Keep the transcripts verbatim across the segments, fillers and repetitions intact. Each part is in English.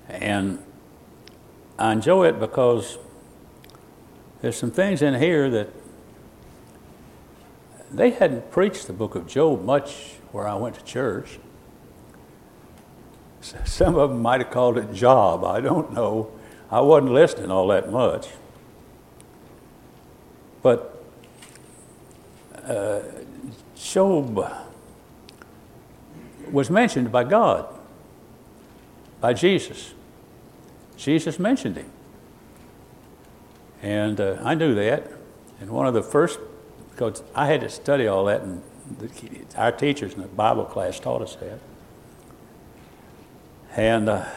And I enjoy it because there's some things in here that they hadn't preached the book of Job much where I went to church. Some of them might have called it Job. I don't know. I wasn't listening all that much. But uh, Job was mentioned by God, by Jesus. Jesus mentioned him. And uh, I knew that. And one of the first, because I had to study all that, and the, our teachers in the Bible class taught us that. And uh,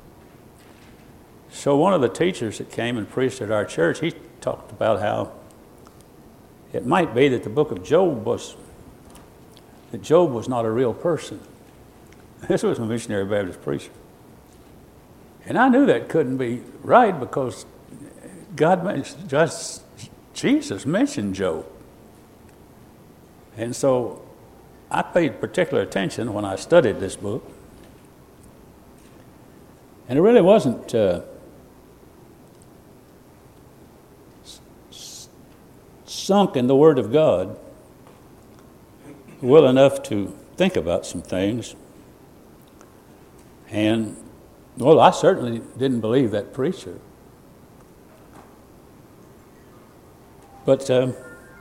so one of the teachers that came and preached at our church, he talked about how it might be that the book of Job was, that Job was not a real person. This was a missionary Baptist preacher. And I knew that couldn't be right because God, just Jesus mentioned Job. And so I paid particular attention when I studied this book. And it really wasn't uh, sunk in the Word of God well enough to think about some things. And, well, I certainly didn't believe that preacher. But um,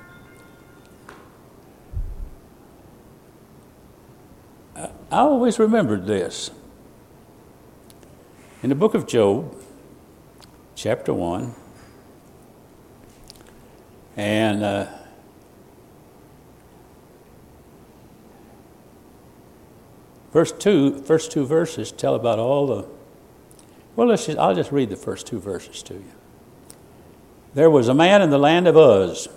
I, I always remembered this. In the book of Job, chapter one, and uh, verse two, first two verses tell about all the. Well, let's just, I'll just read the first two verses to you. There was a man in the land of Uz.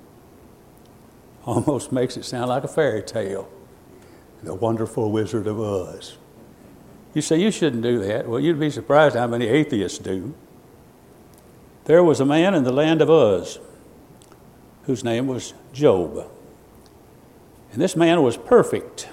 Almost makes it sound like a fairy tale. The wonderful Wizard of Oz. You say, you shouldn't do that. Well, you'd be surprised how many atheists do. There was a man in the land of Uz whose name was Job. And this man was perfect.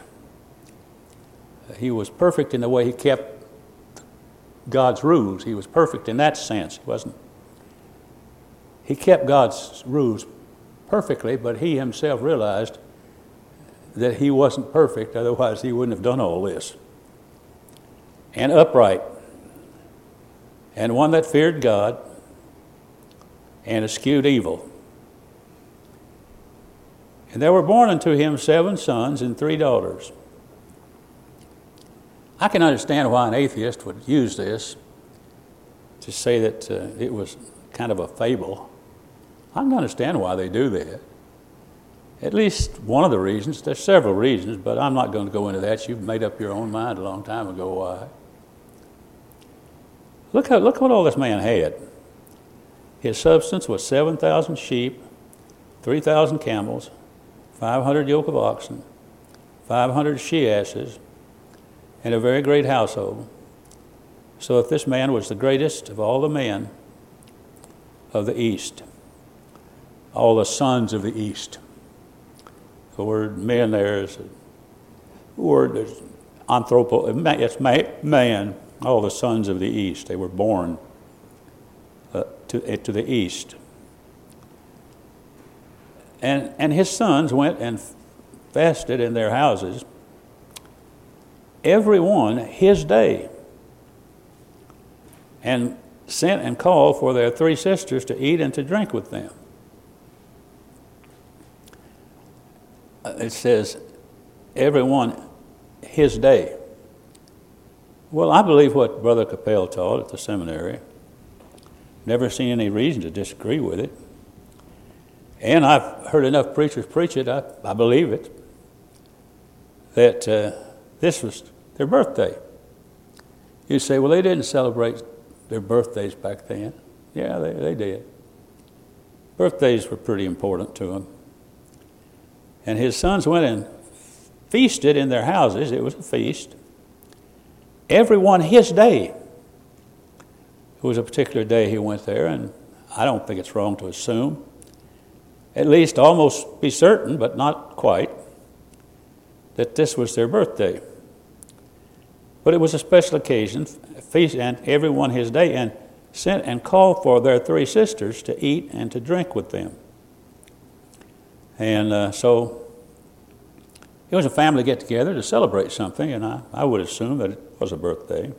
He was perfect in the way he kept God's rules. He was perfect in that sense. He wasn't. He kept God's rules perfectly, but he himself realized that he wasn't perfect, otherwise he wouldn't have done all this. And upright, and one that feared God, and eschewed evil. And there were born unto him seven sons and three daughters. I can understand why an atheist would use this to say that uh, it was kind of a fable. I can understand why they do that. At least one of the reasons. There's several reasons, but I'm not going to go into that. You've made up your own mind a long time ago why. Look how, look what all this man had. His substance was seven thousand sheep, three thousand camels, five hundred yoke of oxen, five hundred she-asses, and a very great household. So if this man was the greatest of all the men of the East, all the sons of the East. The word men there is a word that's anthropo, it's man, all the sons of the East. They were born uh, to, to the East. And, and his sons went and fasted in their houses, every one his day, and sent and called for their three sisters to eat and to drink with them. It says, everyone his day. Well, I believe what Brother Capel taught at the seminary. Never seen any reason to disagree with it. And I've heard enough preachers preach it, I, I believe it, that uh, this was their birthday. You say, well, they didn't celebrate their birthdays back then. Yeah, they, they did. Birthdays were pretty important to them. And his sons went and feasted in their houses. It was a feast. Every one his day. It was a particular day he went there, and I don't think it's wrong to assume, at least almost be certain, but not quite, that this was their birthday. But it was a special occasion, feast, and everyone his day, and sent and called for their three sisters to eat and to drink with them. And uh, so it was a family get-together to celebrate something, and I, I would assume that it was a birthday.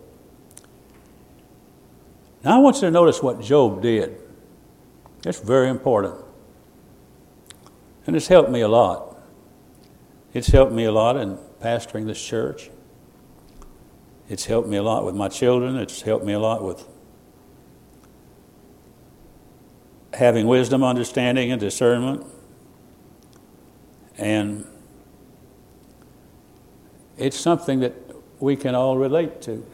Now I want you to notice what Job did. It's very important. And it's helped me a lot. It's helped me a lot in pastoring this church. It's helped me a lot with my children. It's helped me a lot with having wisdom, understanding, and discernment. And it's something that we can all relate to.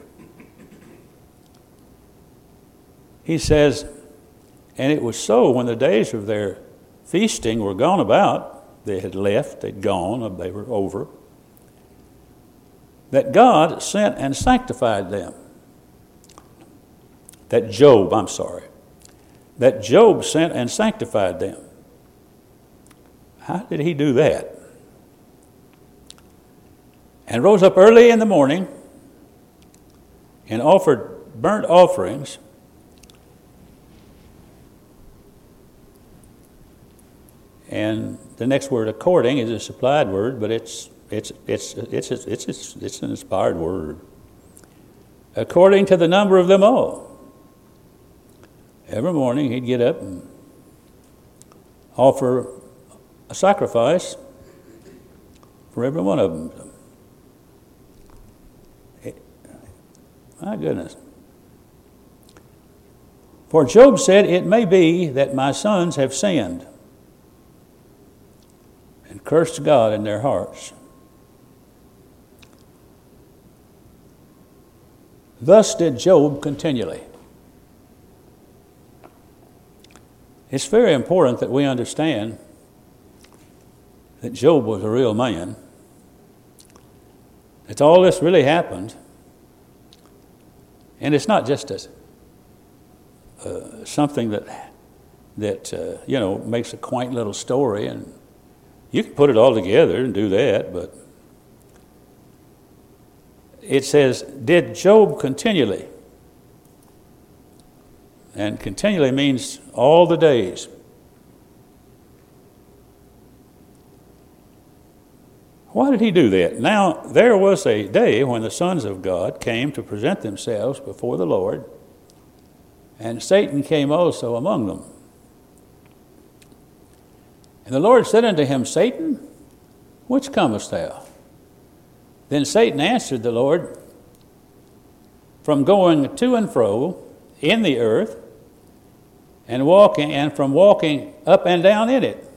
He says, and it was so when the days of their feasting were gone about, they had left, they'd gone, they were over, that God sent and sanctified them. That Job, I'm sorry, that Job sent and sanctified them. How did he do that? And rose up early in the morning and offered burnt offerings and the next word, according, is a supplied word, but it's it's it's it's it's it's, it's, it's an inspired word. According to the number of them all. Every morning he'd get up and offer a sacrifice for every one of them. My goodness. For Job said, it may be that my sons have sinned and cursed God in their hearts. Thus did Job continually. It's very important that we understand that Job was a real man, that all this really happened, and it's not just a, uh, something that that uh, you know makes a quaint little story, and you can put it all together and do that, but it says, did Job continually? And continually means all the days. Why did he do that? Now, there was a day when the sons of God came to present themselves before the Lord, and Satan came also among them. And the Lord said unto him, Satan, whence comest thou? Then Satan answered the Lord, from going to and fro in the earth, and walking, and from walking up and down in it.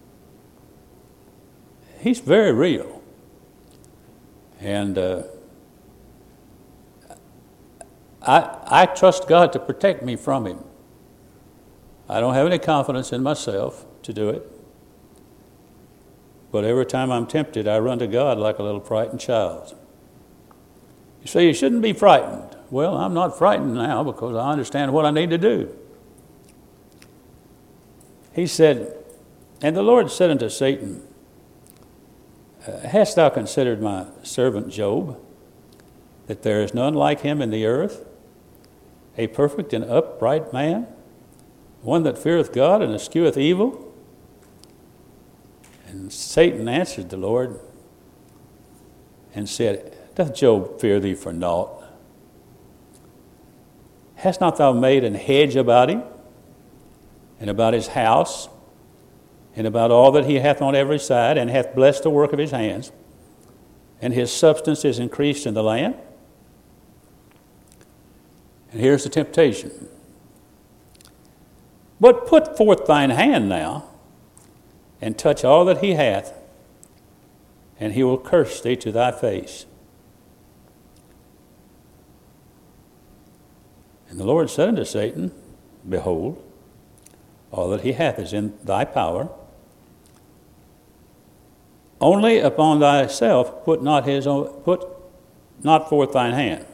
He's very real. And uh, I, I trust God to protect me from him. I don't have any confidence in myself to do it. But every time I'm tempted, I run to God like a little frightened child. You say you shouldn't be frightened. Well, I'm not frightened now because I understand what I need to do. He said, and the Lord said unto Satan, hast thou considered my servant Job, that there is none like him in the earth, a perfect and upright man, one that feareth God and escheweth evil? And Satan answered the Lord and said, doth Job fear thee for naught? Hast not thou made an hedge about him, and about his house, and about all that he hath on every side, and hath blessed the work of his hands, and his substance is increased in the land? And here's the temptation. But put forth thine hand now, and touch all that he hath, and he will curse thee to thy face. And the Lord said unto Satan, behold, all that he hath is in thy power. Only upon thyself put not his own, put not forth thine hand.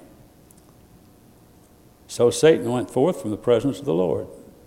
So Satan went forth from the presence of the Lord.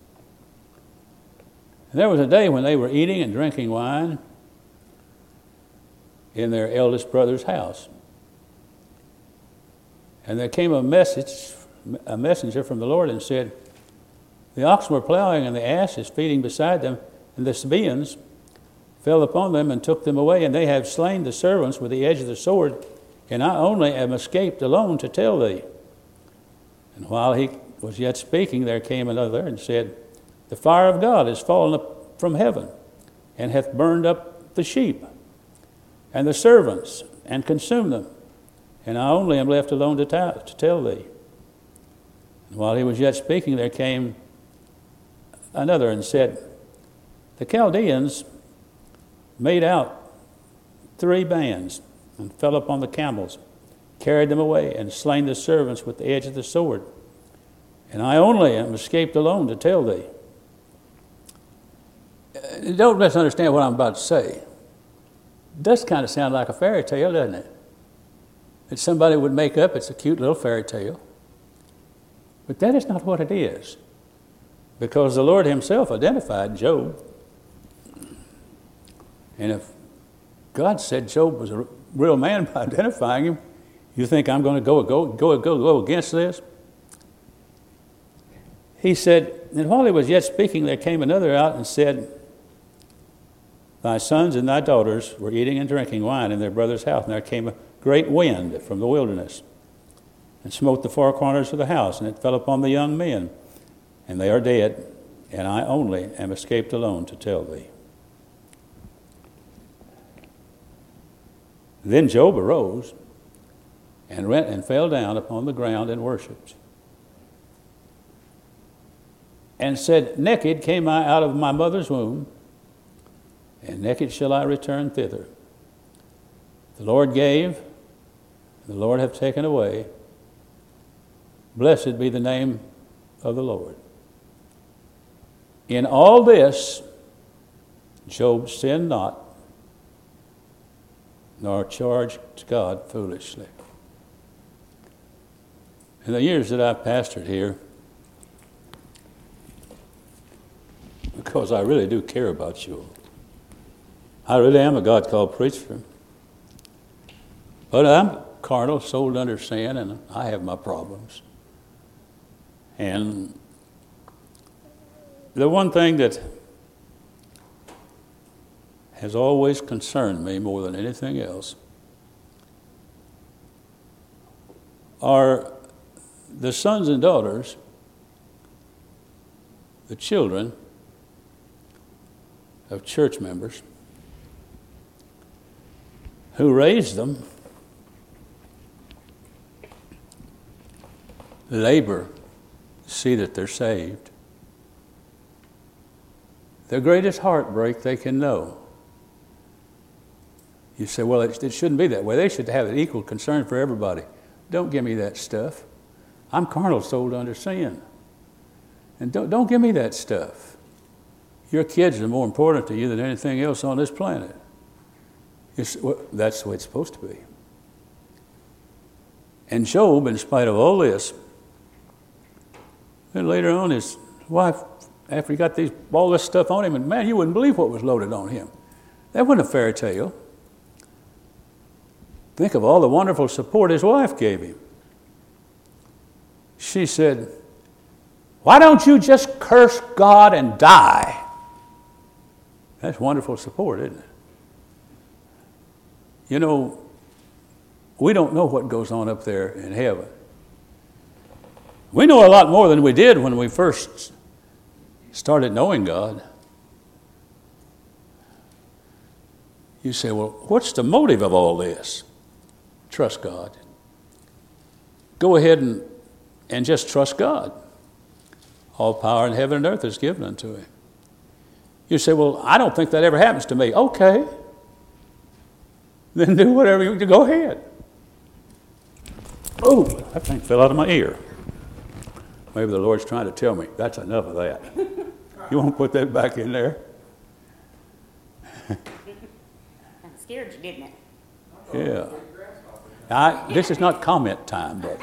And there was a day when they were eating and drinking wine in their eldest brother's house. And there came a message, a messenger from the Lord and said, the oxen were plowing and the asses feeding beside them, and the Sabaeans fell upon them and took them away, and they have slain the servants with the edge of the sword, and I only am escaped alone to tell thee. And while he was yet speaking, there came another and said, the fire of God is fallen up from heaven, and hath burned up the sheep and the servants, and consumed them, and I only am left alone to, ta- to tell thee. And while he was yet speaking, there came another and said, the Chaldeans made out three bands, and fell upon the camels, carried them away, and slain the servants with the edge of the sword. And I only am escaped alone to tell thee. Don't misunderstand what I'm about to say. It does kind of sound like a fairy tale, doesn't it? That somebody would make up. It's a cute little fairy tale. But that is not what it is. Because the Lord himself identified Job. And if God said Job was a real man by identifying him, you think I'm going to go go go go go against this? He said, and while he was yet speaking, there came another out and said, thy sons and thy daughters were eating and drinking wine in their brother's house, and there came a great wind from the wilderness, and smote the four corners of the house, and it fell upon the young men, and they are dead, and I only am escaped alone to tell thee. Then Job arose and went and fell down upon the ground and worshipped, and said, naked came I out of my mother's womb, and naked shall I return thither. The Lord gave, the Lord hath taken away. Blessed be the name of the Lord. In all this, Job sinned not, nor charged God foolishly. In the years that I've pastored here, because I really do care about you, I really am a God-called preacher. But I'm carnal, sold under sin, and I have my problems. And the one thing that has always concerned me more than anything else are the sons and daughters, the children of church members who raised them, labor to see that they're saved. The greatest heartbreak they can know. You say, well, it, it shouldn't be that way. They should have an equal concern for everybody. Don't give me that stuff. I'm carnal, sold under sin. And don't, don't give me that stuff. Your kids are more important to you than anything else on this planet. It's, well, that's the way it's supposed to be. And Job, in spite of all this, then later on his wife, after he got these, all this stuff on him, and man, you wouldn't believe what was loaded on him. That wasn't a fairy tale. Think of all the wonderful support his wife gave him. She said, why don't you just curse God and die? That's wonderful support, isn't it? You know, we don't know what goes on up there in heaven. We know a lot more than we did when we first started knowing God. You say, well, what's the motive of all this? Trust God. Go ahead and, and just trust God. All power in heaven and earth is given unto him. You say, well, I don't think that ever happens to me. Okay. Then do whatever you do. Go ahead. Oh, that thing fell out of my ear. Maybe the Lord's trying to tell me, that's enough of that. You won't put that back in there? That scared you, didn't it? Yeah. I, this is not comment time, but...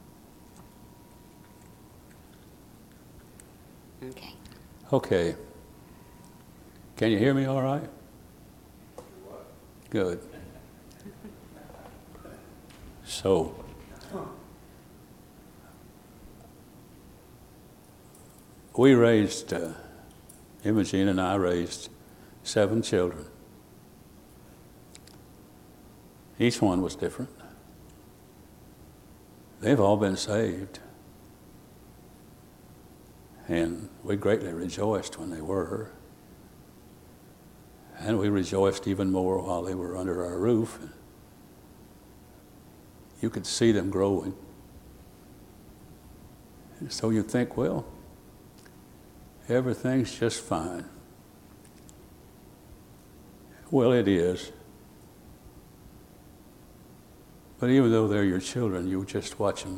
Okay. Okay. Can you hear me all right? Good. So, we raised, uh, Imogene and I raised seven children. Each one was different. They've all been saved. And we greatly rejoiced when they were. And we rejoiced even more while they were under our roof. You could see them growing. And so you think, well, everything's just fine. Well, it is. But even though they're your children, you just watch them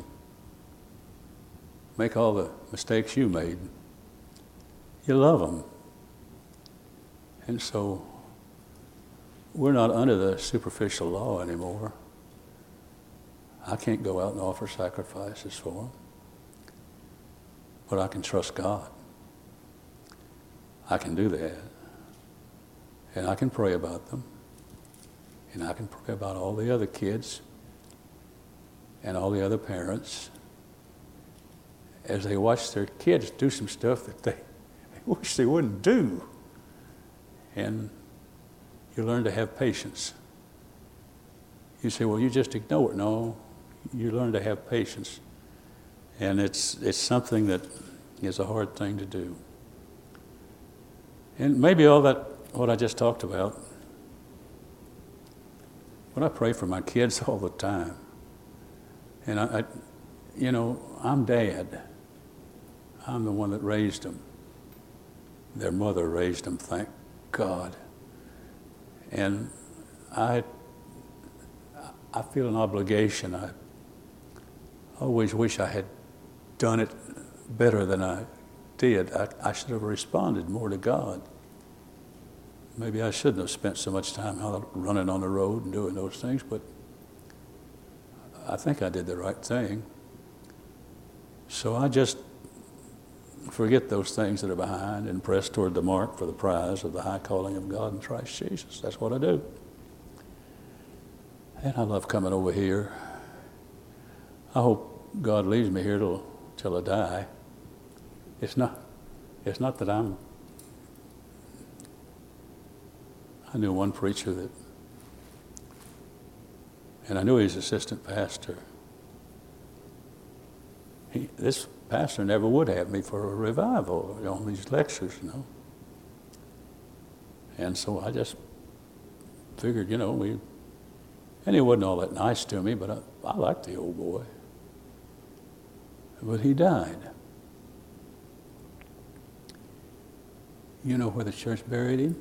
make all the mistakes you made. You love them. And so we're not under the superficial law anymore. I can't go out and offer sacrifices for them. But I can trust God. I can do that. And I can pray about them. And I can pray about all the other kids and all the other parents as they watch their kids do some stuff that they wish they wouldn't do. And you learn to have patience. You say, well, you just ignore it. No, you learn to have patience. And it's it's something that is a hard thing to do. And maybe all that, what I just talked about, but I pray for my kids all the time. And I, I you know, I'm dad. I'm the one that raised them. Their mother raised them, thank God. And I I feel an obligation. I always wish I had done it better than I did. I, I should have responded more to God. Maybe I shouldn't have spent so much time out running on the road and doing those things, but I think I did the right thing. So I just forget those things that are behind and press toward the mark for the prize of the high calling of God in Christ Jesus. That's what I do. And I love coming over here. I hope God leaves me here till till I die. It's not it's not that I'm I knew one preacher that, and I knew his assistant pastor. He, this pastor never would have me for a revival on these lectures, you know. And so I just figured, you know, we, and he wasn't all that nice to me, but I, I liked the old boy. But he died. You know where the church buried him?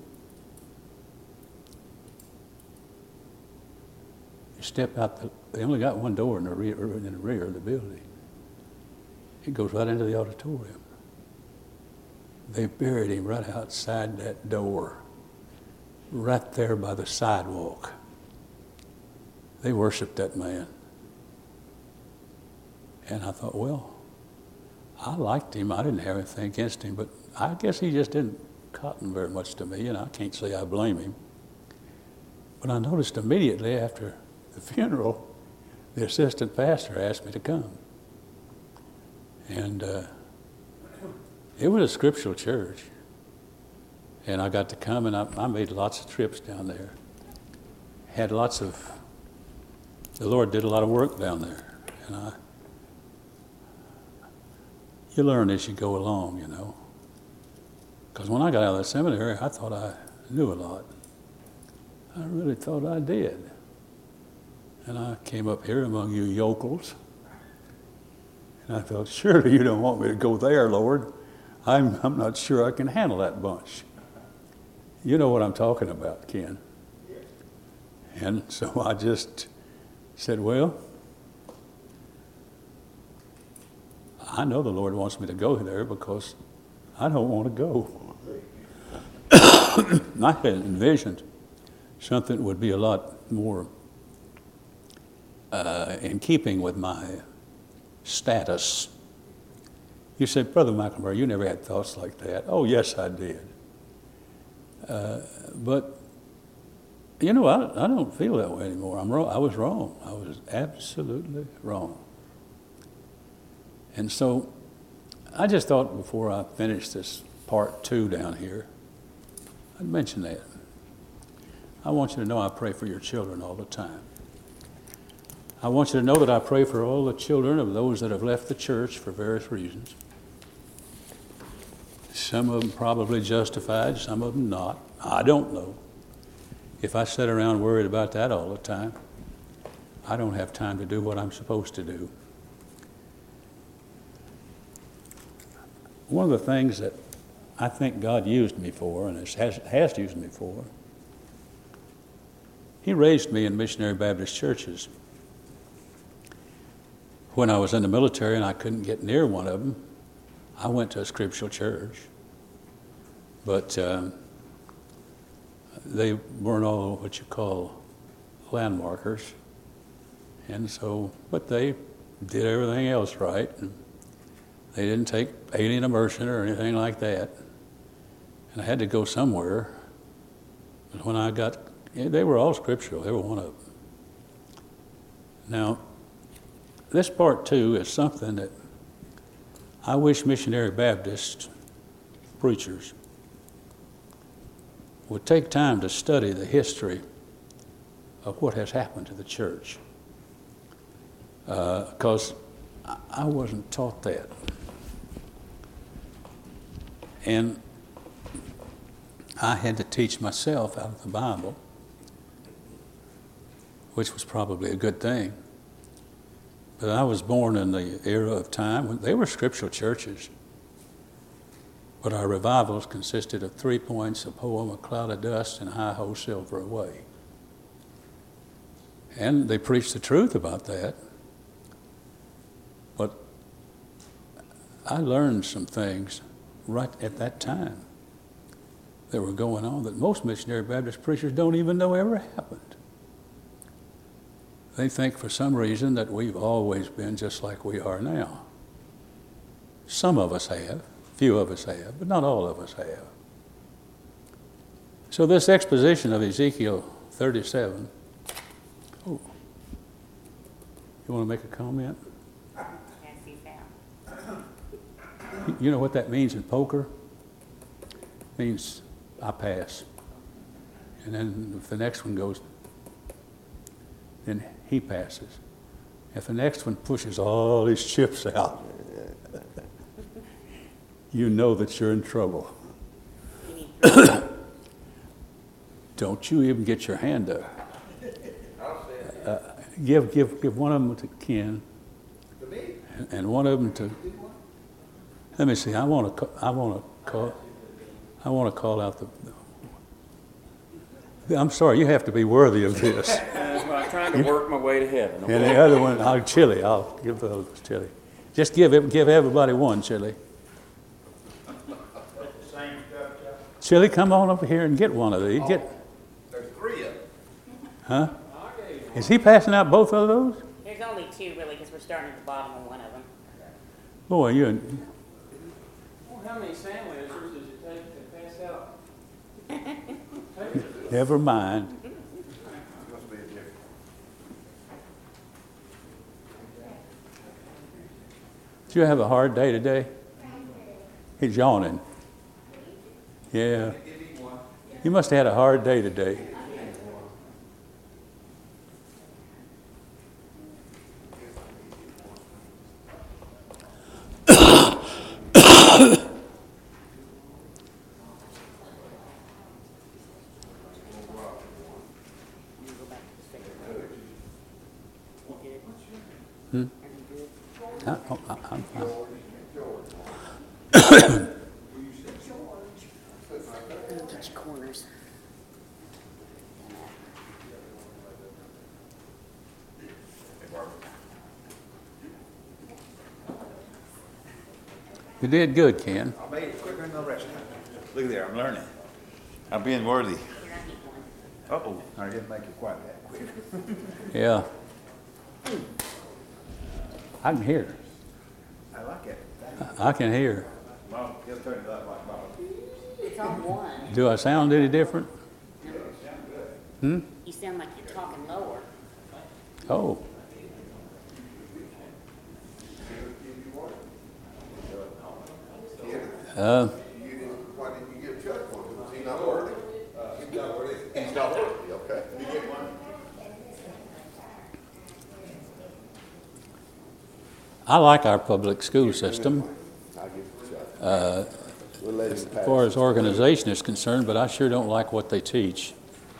You step out, the, they only got one door in the rear, in the rear of the building. It goes right into the auditorium. They buried him right outside that door, right there by the sidewalk. They worshiped that man. And I thought, well, I liked him. I didn't have anything against him, but I guess he just didn't cotton very much to me, and I can't say I blame him. But I noticed immediately after the funeral, the assistant pastor asked me to come. And uh, it was a scriptural church. And I got to come, and I, I made lots of trips down there. Had lots of, the Lord did a lot of work down there. And I, you learn as you go along, you know. Because when I got out of the seminary, I thought I knew a lot. I really thought I did. And I came up here among you yokels. And I thought, surely you don't want me to go there, Lord. I'm, I'm not sure I can handle that bunch. You know what I'm talking about, Ken. And so I just said, well, I know the Lord wants me to go there because I don't want to go. I had envisioned something would be a lot more uh, in keeping with my status. You said, Brother McElmurray, you never had thoughts like that. Oh, yes, I did. Uh, but, you know, I, I don't feel that way anymore. I'm wrong. I was wrong. I was absolutely wrong. And so I just thought before I finished this part two down here, I'd mention that. I want you to know I pray for your children all the time. I want you to know that I pray for all the children of those that have left the church for various reasons. Some of them probably justified, some of them not. I don't know. If I sit around worried about that all the time, I don't have time to do what I'm supposed to do. One of the things that I think God used me for, and has, has used me for, He raised me in missionary Baptist churches. When I was in the military and I couldn't get near one of them, I went to a scriptural church. But um, they weren't all what you call landmarkers. And so, but they did everything else right. And they didn't take alien immersion or anything like that. And I had to go somewhere. But when I got, they were all scriptural, every one of them. Now, this part two is something that I wish missionary Baptist preachers would take time to study the history of what has happened to the church. Because uh, I wasn't taught that. And I had to teach myself out of the Bible, which was probably a good thing. But I was born in the era of time when they were scriptural churches. But our revivals consisted of three points, a poem, a cloud of dust, and high ho silver away. And they preached the truth about that. But I learned some things right at that time that were going on that most missionary Baptist preachers don't even know ever happened. They think for some reason that we've always been just like we are now. Some of us have, few of us have, but not all of us have. So this exposition of Ezekiel thirty-seven, oh, you want to make a comment? You know what that means in poker? It means I pass. And then if the next one goes, then he passes. If the next one pushes all his chips out, you know that you're in trouble. Don't you even get your hand up. Uh, give, give, give one of them to Ken, and one of them to. Let me see. I want to. I want to call. I want to call out the. I'm sorry. You have to be worthy of this. I'm trying to work my way to heaven. And the other one, I'll chili. I'll give those chili. Just give it. Give everybody one chili. Chili, come on over here and get one of these. Get. There's three of them. Huh? Is he passing out both of those? There's only two, really, because we're starting at the bottom of one of them. Boy, you. Well, how many sandwiches does it take to pass out? Never mind. Must be a difference. Did you have a hard day today? He's yawning. Yeah. You must have had a hard day today. Hmm? I, I, I'm fine. Get your corners. You did good, Ken. I made it quicker than the rest of them. Look there, I'm learning. I'm being worthy. Here, I need one. Uh-oh, I didn't make it quite that quick. Yeah. I can hear. I like it. I can hear. Mom, he'll turn it up like Bob. It's on one. Do I sound any different? Hmm? You sound like you're talking lower. Oh. Uh, Why didn't you give Chuck one? Was he not worthy? He's not worthy. He's not worthy, okay. You get one? I like our public school system I'll give it to Chuck. uh, We'll let him as pass. far as organization is concerned, but I sure don't like what they teach.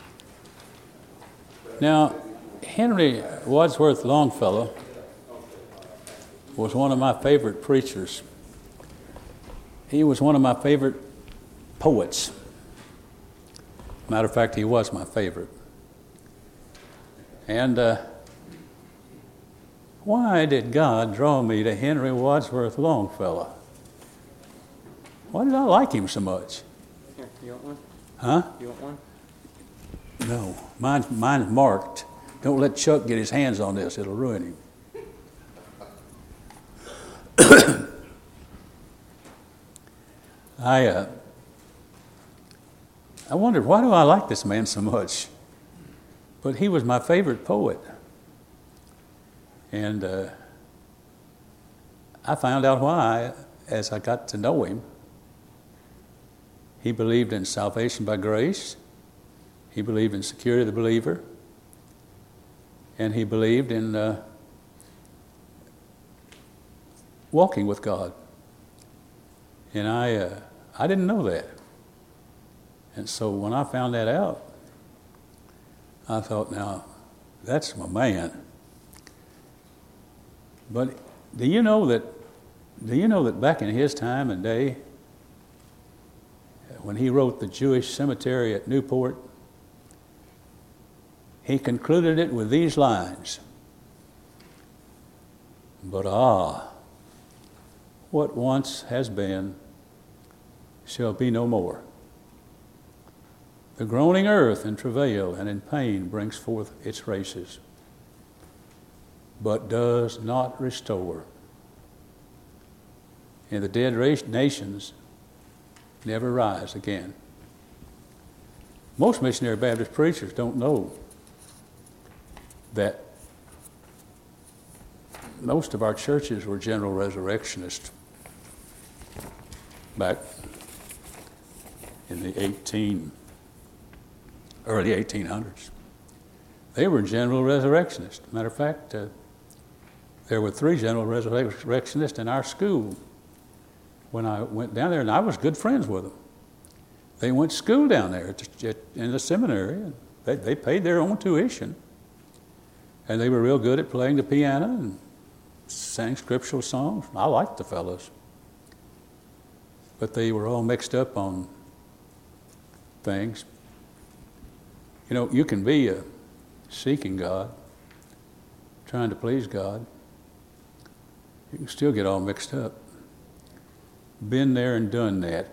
Now, Henry Wadsworth Longfellow was one of my favorite preachers. He was one of my favorite poets. Matter of fact, he was my favorite. And uh, why did God draw me to Henry Wadsworth Longfellow? Why did I like him so much? Here, you want one? Huh? You want one? No, mine, mine's marked. Don't let Chuck get his hands on this. It'll ruin him. I uh, I wondered, why do I like this man so much? But he was my favorite poet. And uh, I found out why as I got to know him. He believed in salvation by grace. He believed in security of the believer. And he believed in uh, walking with God. And I, uh, I didn't know that. And so when I found that out, I thought, now, that's my man. But do you know that, do you know that back in his time and day, when he wrote the Jewish cemetery at Newport, he concluded it with these lines: "But ah, what once has been shall be no more. The groaning earth in travail and in pain brings forth its races, but does not restore. And the dead nations never rise again." Most missionary Baptist preachers don't know that most of our churches were general resurrectionists back in the eighteen, early eighteen hundreds. They were general resurrectionists. Matter of fact, uh, there were three general resurrectionists in our school when I went down there, and I was good friends with them. They went to school down there to, in the seminary, and they, they paid their own tuition. And they were real good at playing the piano and sang scriptural songs. I liked the fellows. But they were all mixed up on things. You know, you can be uh, seeking God, trying to please God. You can still get all mixed up. Been there and done that.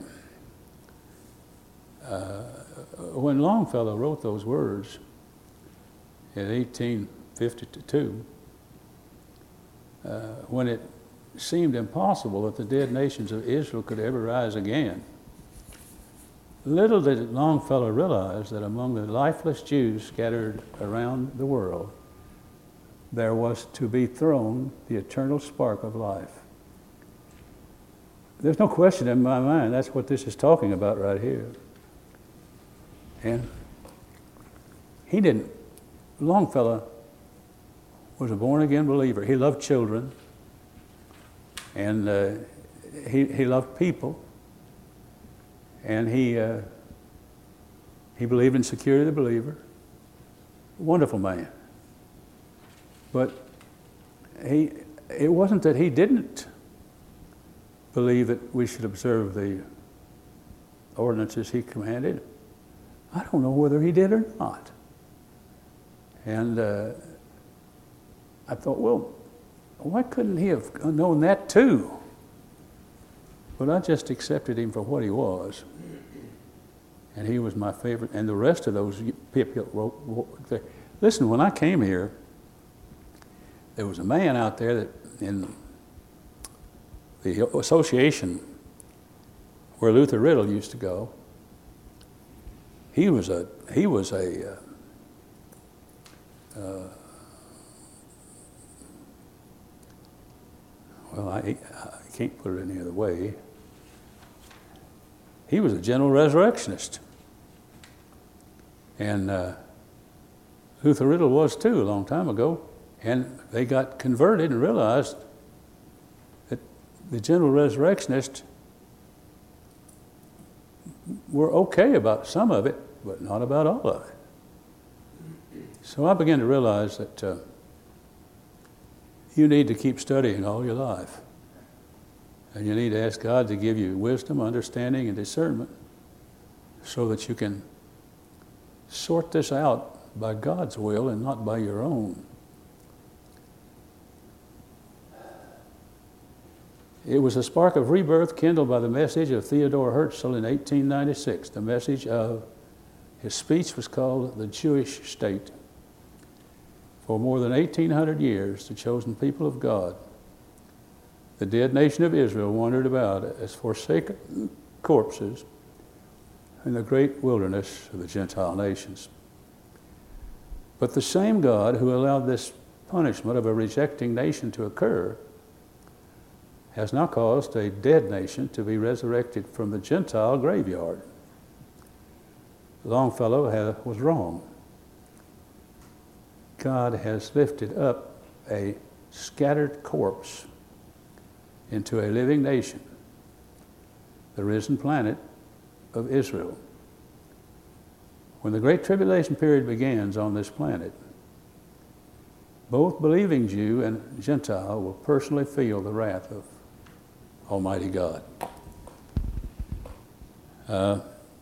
Uh, when Longfellow wrote those words in eighteen fifty-two, uh, when it seemed impossible that the dead nations of Israel could ever rise again, little did Longfellow realize that among the lifeless Jews scattered around the world, there was to be thrown the eternal spark of life. There's no question in my mind that's what this is talking about right here. And he didn't, Longfellow was a born-again believer. He loved children, and uh, he, he loved people, and he, uh, he believed in security of the believer. Wonderful man. But he, it wasn't that he didn't believe that we should observe the ordinances he commanded. I don't know whether he did or not. And uh, I thought, well, why couldn't he have known that too? But I just accepted him for what he was. And he was my favorite. And the rest of those people wrote. Listen, when I came here, there was a man out there that in the association where Luther Riddle used to go, he was a he was a uh, uh, well, I, I can't put it any other way. He was a general resurrectionist. And uh, Luther Riddle was too a long time ago. And they got converted and realized that the general resurrectionists were okay about some of it, but not about all of it. So I began to realize that uh, you need to keep studying all your life. And you need to ask God to give you wisdom, understanding, and discernment so that you can sort this out by God's will and not by your own. It was a spark of rebirth kindled by the message of Theodore Herzl in eighteen ninety-six. The message of his speech was called The Jewish State. For more than eighteen hundred years, the chosen people of God, the dead nation of Israel, wandered about as forsaken corpses in the great wilderness of the Gentile nations. But the same God who allowed this punishment of a rejecting nation to occur has now caused a dead nation to be resurrected from the Gentile graveyard. Longfellow had, was wrong. God has lifted up a scattered corpse into a living nation, the risen planet of Israel. When the Great Tribulation period begins on this planet, both believing Jew and Gentile will personally feel the wrath of Almighty God. Uh,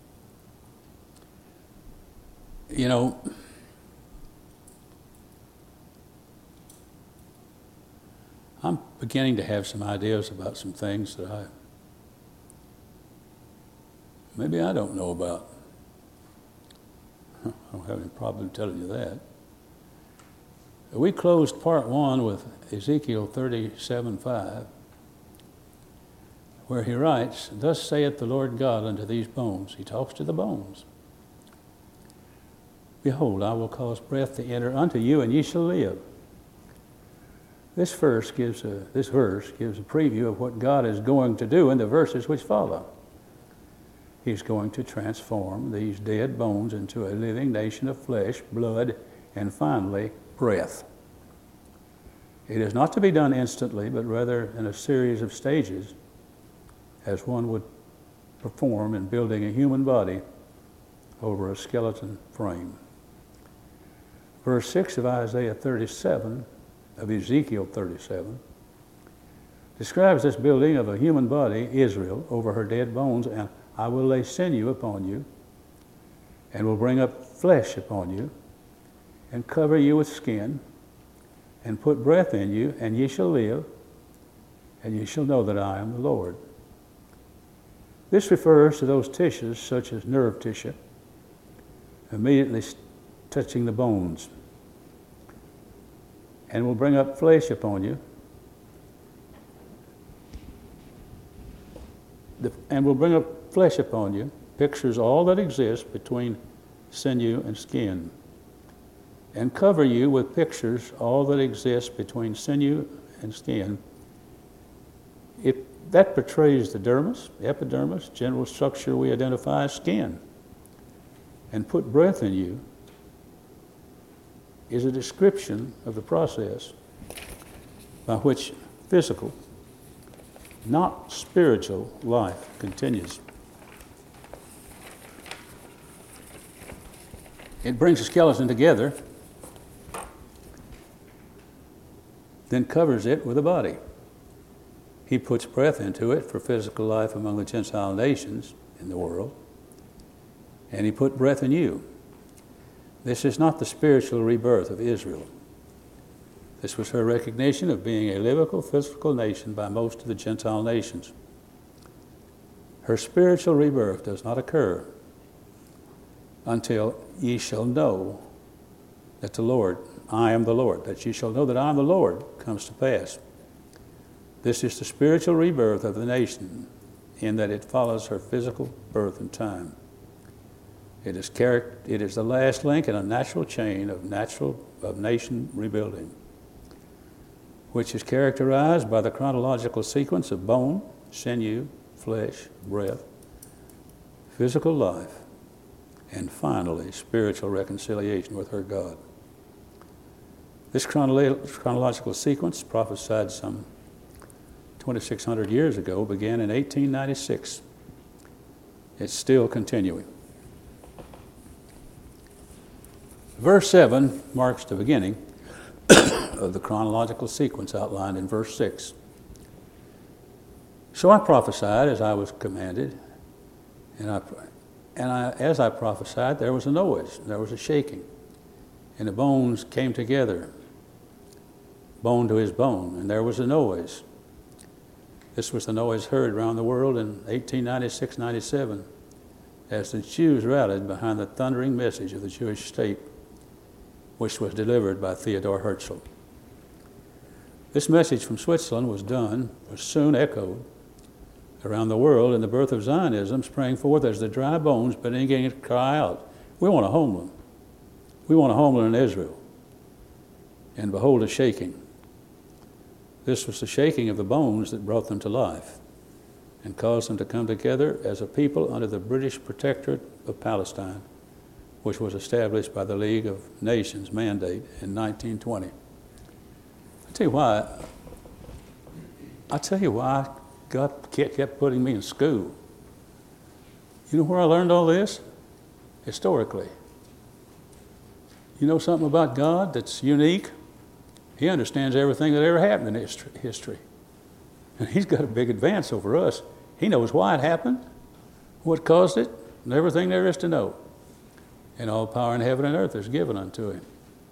you know, I'm beginning to have some ideas about some things that I maybe I don't know about. I don't have any problem telling you that. We closed part one with Ezekiel thirty-seven five, where he writes, "Thus saith the Lord God unto these bones." He talks to the bones. "Behold, I will cause breath to enter unto you, and ye shall live." This verse gives a, this verse gives a preview of what God is going to do in the verses which follow. He's going to transform these dead bones into a living nation of flesh, blood, and finally, breath. It is not to be done instantly, but rather in a series of stages, as one would perform in building a human body over a skeleton frame. Verse six of Isaiah thirty-seven, of Ezekiel thirty-seven, describes this building of a human body, Israel, over her dead bones, and I will lay sinew upon you, and will bring up flesh upon you, and cover you with skin, and put breath in you, and ye shall live, and ye shall know that I am the Lord. This refers to those tissues, such as nerve tissue, immediately touching the bones, and will bring up flesh upon you, the, and will bring up flesh upon you, pictures all that exists between sinew and skin, and cover you with pictures all that exists between sinew and skin. It, that portrays the dermis, epidermis, general structure we identify as skin. And put breath in you is a description of the process by which physical, not spiritual, life continues. It brings the skeleton together, then covers it with a body. He puts breath into it for physical life among the Gentile nations in the world, and he put breath in you. This is not the spiritual rebirth of Israel. This was her recognition of being a livable, physical nation by most of the Gentile nations. Her spiritual rebirth does not occur until ye shall know that the Lord, I am the Lord, that ye shall know that I am the Lord, comes to pass. This is the spiritual rebirth of the nation in that it follows her physical birth and time. It is, charac- it is the last link in a natural chain of natural of nation rebuilding, which is characterized by the chronological sequence of bone, sinew, flesh, breath, physical life, and finally, spiritual reconciliation with her God. This chronolo- chronological sequence, prophesied some twenty-six hundred years ago, began in eighteen ninety-six. It's still continuing. Verse seven marks the beginning of the chronological sequence outlined in verse six. So I prophesied as I was commanded, and I, and I, as I prophesied, there was a noise, there was a shaking, and the bones came together, bone to his bone, and there was a noise. This was the noise heard around the world in eighteen ninety-six ninety-seven as the Jews rallied behind the thundering message of the Jewish state, which was delivered by Theodor Herzl. This message from Switzerland was done, was soon echoed around the world, and the birth of Zionism sprang forth as the dry bones beginning to cry out, "We want a homeland. We want a homeland in Israel." And behold, a shaking. This was the shaking of the bones that brought them to life and caused them to come together as a people under the British Protectorate of Palestine, which was established by the League of Nations mandate in nineteen twenty. I tell you why. I tell you why God kept putting me in school. You know where I learned all this? Historically. You know something about God that's unique? He understands everything that ever happened in history. And he's got a big advance over us. He knows why it happened, what caused it, and everything there is to know. And all power in heaven and earth is given unto him.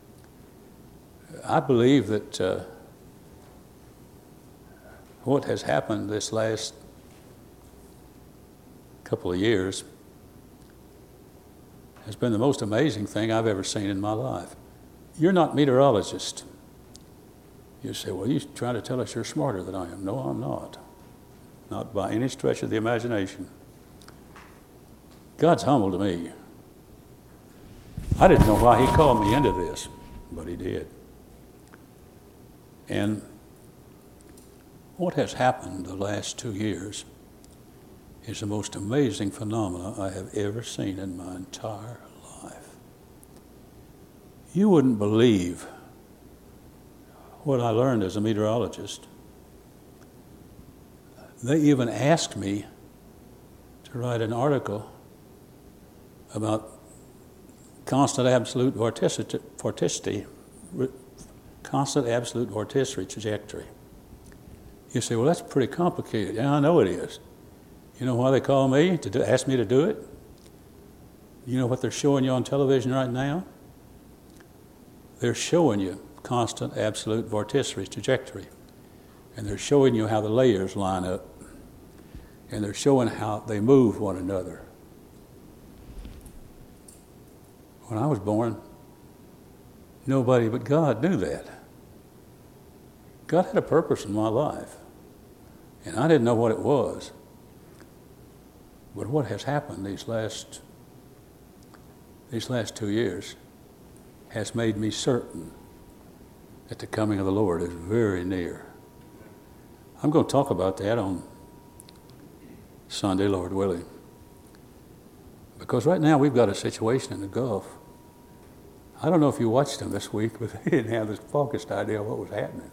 I believe that uh, what has happened this last couple of years has been the most amazing thing I've ever seen in my life. You're not meteorologists. You say, well, you're trying to tell us you're smarter than I am. No, I'm not. Not by any stretch of the imagination. God's humbled me. I didn't know why he called me into this, but he did. And what has happened the last two years is the most amazing phenomena I have ever seen in my entire life. You wouldn't believe what I learned as a meteorologist. They even asked me to write an article about constant absolute vorticity, vorticity, constant absolute vorticity trajectory. You say, well, that's pretty complicated. Yeah, I know it is. You know why they call me to do, ask me to do it? You know what they're showing you on television right now? They're showing you constant absolute vorticity trajectory. And they're showing you how the layers line up. And they're showing how they move one another. When I was born, nobody but God knew that. God had a purpose in my life. And I didn't know what it was. But what has happened these last these last two years has made me certain that the coming of the Lord is very near. I'm going to talk about that on Sunday, Lord willing. Because right now we've got a situation in the Gulf. I don't know if you watched them this week, but they didn't have the focused idea of what was happening.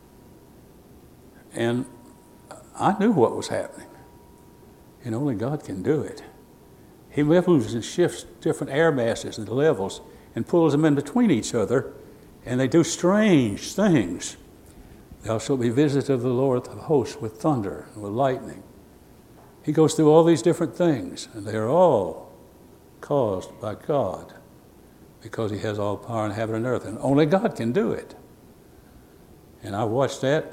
And I knew what was happening. And only God can do it. He moves and shifts different air masses and levels and pulls them in between each other, and they do strange things. Thou shalt be visited of the Lord of hosts with thunder and with lightning. He goes through all these different things, and they are all caused by God because he has all power in heaven and earth, and only God can do it. And I watched that.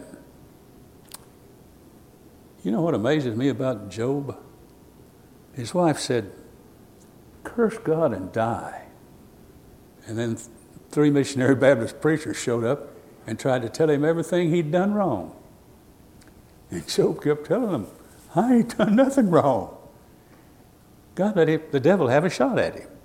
You know what amazes me about Job? His wife said, curse God and die. And then three missionary Baptist preachers showed up and tried to tell him everything he'd done wrong. And Job kept telling them, I ain't done nothing wrong. God let him, the devil have a shot at him.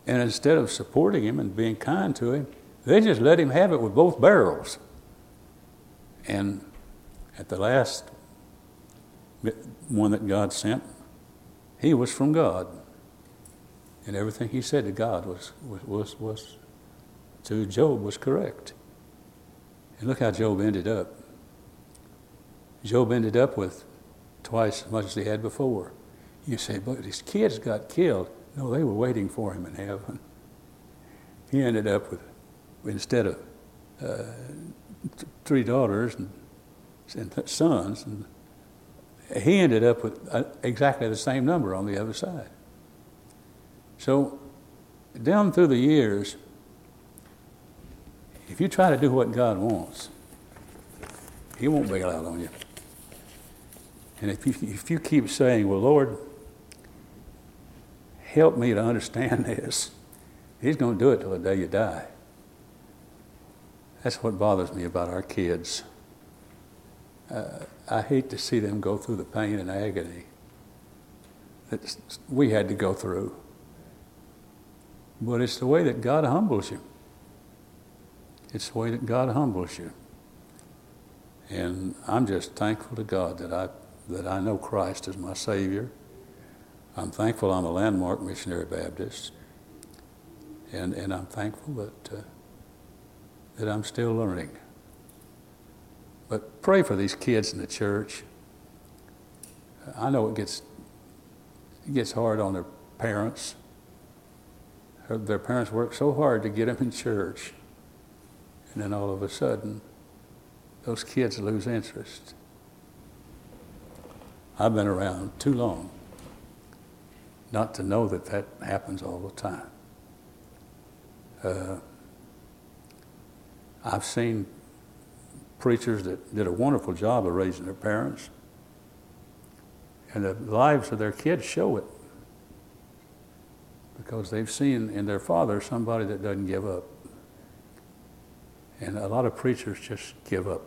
And instead of supporting him and being kind to him, they just let him have it with both barrels. And at the last one that God sent, he was from God. And everything he said to God was, was, was, was to Job was correct. And look how Job ended up. Job ended up with twice as much as he had before. You say, but his kids got killed. No, they were waiting for him in heaven. He ended up with, instead of uh, th- three daughters and, and th- sons, and he ended up with uh, exactly the same number on the other side. So, down through the years, if you try to do what God wants, he won't bail out on you. And if you, if you keep saying, well, Lord, help me to understand this, he's going to do it till the day you die. That's what bothers me about our kids. Uh, I hate to see them go through the pain and agony that we had to go through. But it's the way that God humbles you. It's the way that God humbles you. And I'm just thankful to God that I that I know Christ as my Savior. I'm thankful I'm a Landmark Missionary Baptist. And and I'm thankful that uh, that I'm still learning. But pray for these kids in the church. I know it gets it gets hard on their parents. Their parents work so hard to get them in church. And then all of a sudden, those kids lose interest. I've been around too long not to know that that happens all the time. Uh, I've seen preachers that did a wonderful job of raising their parents, and the lives of their kids show it because they've seen in their father somebody that doesn't give up. And a lot of preachers just give up.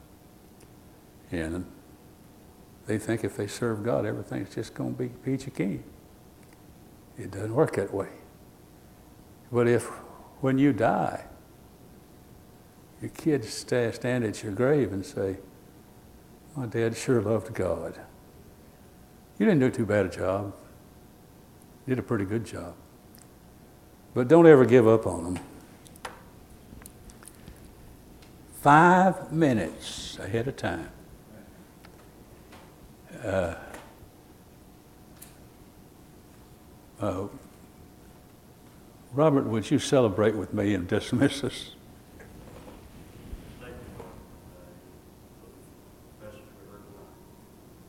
And they think if they serve God, everything's just going to be peachy keen. It doesn't work that way. But if, when you die, your kids st- stand at your grave and say, my dad sure loved God. You didn't do too bad a job. You did a pretty good job. But don't ever give up on them. Five minutes ahead of time. Uh, uh, Robert, would you celebrate with me and dismiss us?